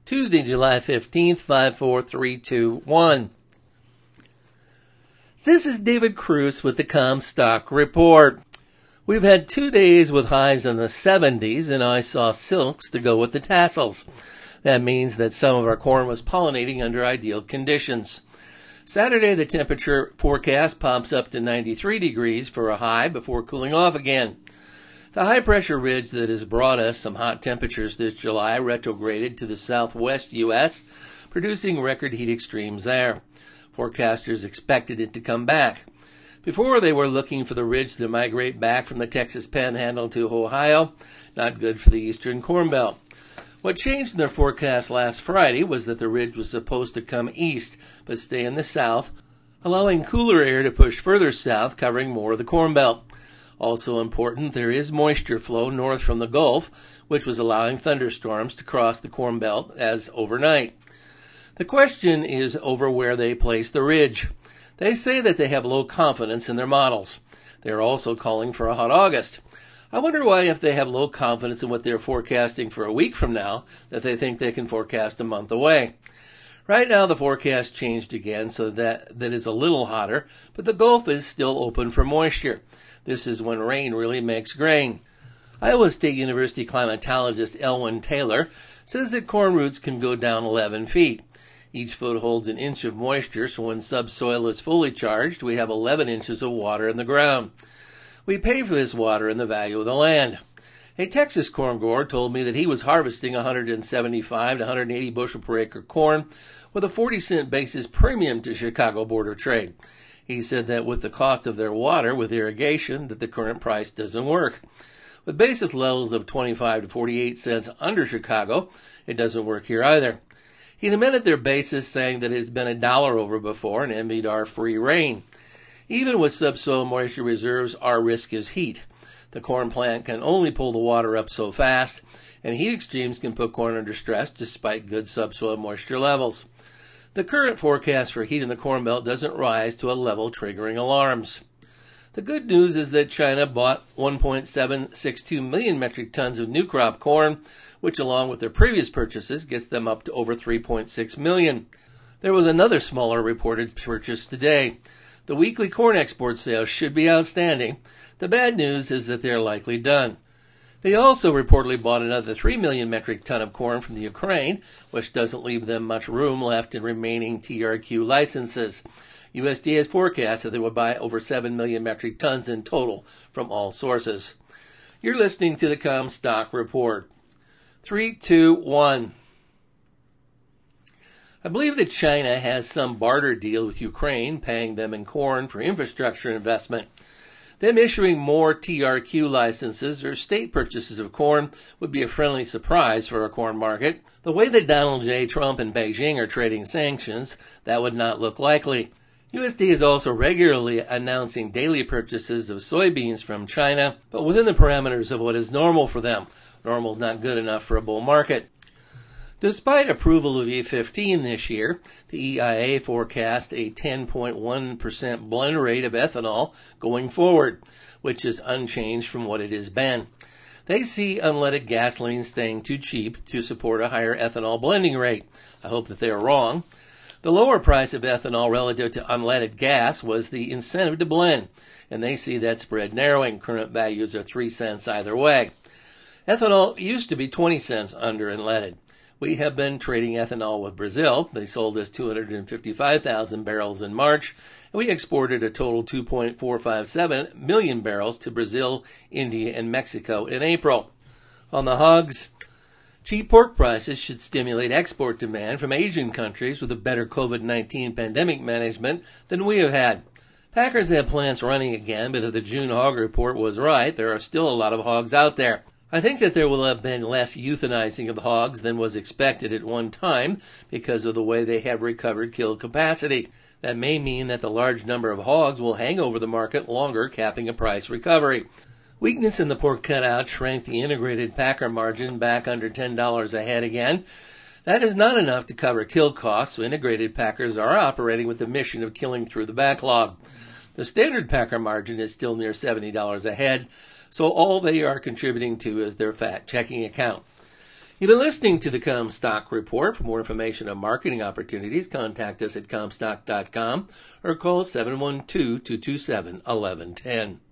Tuesday, July 15th, 54321. This is David Cruz with the Comstock Report. We've had 2 days with highs in the 70s, and I saw silks to go with the tassels. That means that some of our corn was pollinating under ideal conditions. Saturday, the temperature forecast pops up to 93 degrees for a high before cooling off again. The high-pressure ridge that has brought us some hot temperatures this July retrograded to the southwest U.S., producing record heat extremes there. Forecasters expected it to come back. Before, they were looking for the ridge to migrate back from the Texas Panhandle to Ohio. Not good for the eastern Corn Belt. What changed in their forecast last Friday was that the ridge was supposed to come east, but stay in the south, allowing cooler air to push further south, covering more of the Corn Belt. Also important, there is moisture flow north from the Gulf, which was allowing thunderstorms to cross the Corn Belt as overnight. The question is over where they place the ridge. They say that they have low confidence in their models. They are also calling for a hot August. I wonder why, if they have low confidence in what they're forecasting for a week from now, that they think they can forecast a month away. Right now, the forecast changed again, so that is a little hotter, but the Gulf is still open for moisture. This is when rain really makes grain. Iowa State University climatologist Elwyn Taylor says that corn roots can go down 11 feet. Each foot holds an inch of moisture, so when subsoil is fully charged, we have 11 inches of water in the ground. We pay for this water in the value of the land. A Texas corn grower told me that he was harvesting 175 to 180 bushel per acre corn with a 40-cent basis premium to Chicago border trade. He said that with the cost of their water with irrigation, that the current price doesn't work. With basis levels of 25 to 48 cents under Chicago, it doesn't work here either. He lamented their basis, saying that it has been $1 over before and envied our free rain. Even with subsoil moisture reserves, our risk is heat. The corn plant can only pull the water up so fast, and heat extremes can put corn under stress despite good subsoil moisture levels. The current forecast for heat in the Corn Belt doesn't rise to a level triggering alarms. The good news is that China bought 1.762 million metric tons of new crop corn, which along with their previous purchases gets them up to over 3.6 million. There was another smaller reported purchase today. The weekly corn export sales should be outstanding. The bad news is that they're likely done. They also reportedly bought another 3 million metric ton of corn from the Ukraine, which doesn't leave them much room left in remaining TRQ licenses. USDA has forecast that they will buy over 7 million metric tons in total from all sources. You're listening to the Comstock Report. 3, 2, 1. I believe that China has some barter deal with Ukraine, paying them in corn for infrastructure investment. Them issuing more TRQ licenses or state purchases of corn would be a friendly surprise for our corn market. The way that Donald J. Trump and Beijing are trading sanctions, that would not look likely. USDA is also regularly announcing daily purchases of soybeans from China, but within the parameters of what is normal for them. Normal is not good enough for a bull market. Despite approval of E15 this year, the EIA forecast a 10.1% blend rate of ethanol going forward, which is unchanged from what it has been. They see unleaded gasoline staying too cheap to support a higher ethanol blending rate. I hope that they are wrong. The lower price of ethanol relative to unleaded gas was the incentive to blend, and they see that spread narrowing. Current values are 3 cents either way. Ethanol used to be 20 cents under unleaded. We have been trading ethanol with Brazil. They sold us 255,000 barrels in March, and we exported a total 2.457 million barrels to Brazil, India, and Mexico in April. On the hogs, cheap pork prices should stimulate export demand from Asian countries with a better COVID-19 pandemic management than we have had. Packers have plants running again, but if the June hog report was right, there are still a lot of hogs out there. I think that there will have been less euthanizing of hogs than was expected at one time because of the way they have recovered kill capacity. That may mean that the large number of hogs will hang over the market longer, capping a price recovery. Weakness in the pork cutout shrank the integrated packer margin back under $10 a head again. That is not enough to cover kill costs, so integrated packers are operating with the mission of killing through the backlog. The standard packer margin is still near $70 a head, so all they are contributing to is their fat checking account. You've been listening to the Comstock Report. For more information on marketing opportunities, contact us at Comstock.com or call 712-227-1110.